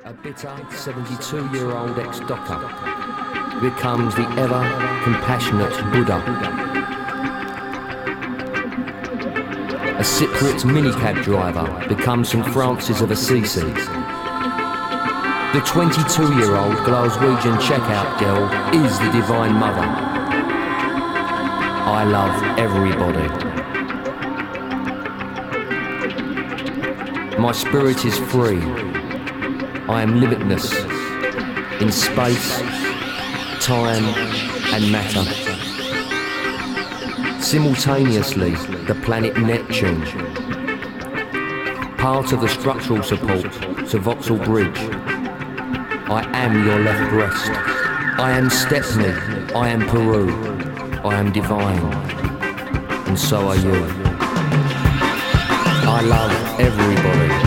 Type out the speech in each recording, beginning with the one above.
A bitter 72-year-old ex-docker becomes the ever-compassionate Buddha. A Cypriot minicab driver becomes St. Francis of Assisi. The 22-year-old Glaswegian checkout girl is the Divine Mother. I love everybody. My spirit is free. I am limitless in space, time and matter. Simultaneously, the planet Neptune, part of the structural support to Vauxhall Bridge. I am your left breast. I am Stepney. I am Peru. I am divine. And so are you. I love everybody.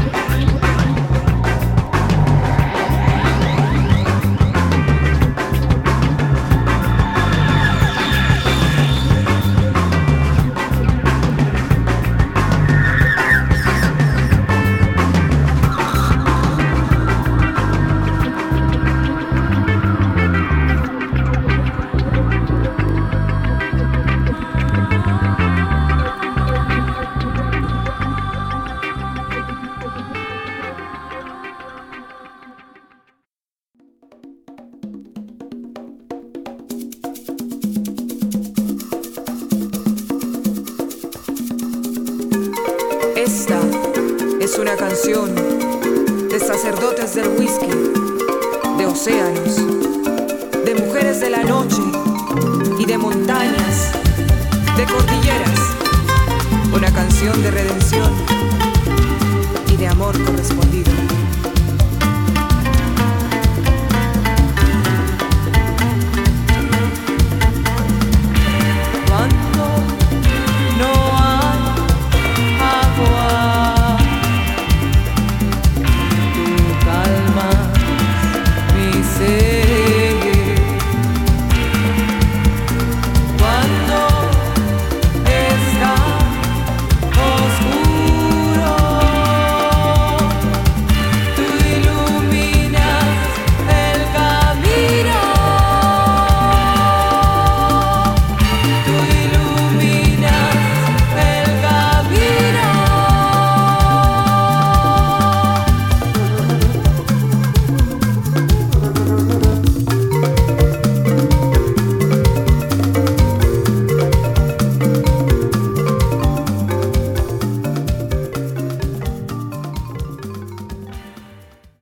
Esta es una canción de sacerdotes del whisky, de océanos, de mujeres de la noche y de montañas, de cordilleras. Una canción de redención y de amor correspondido.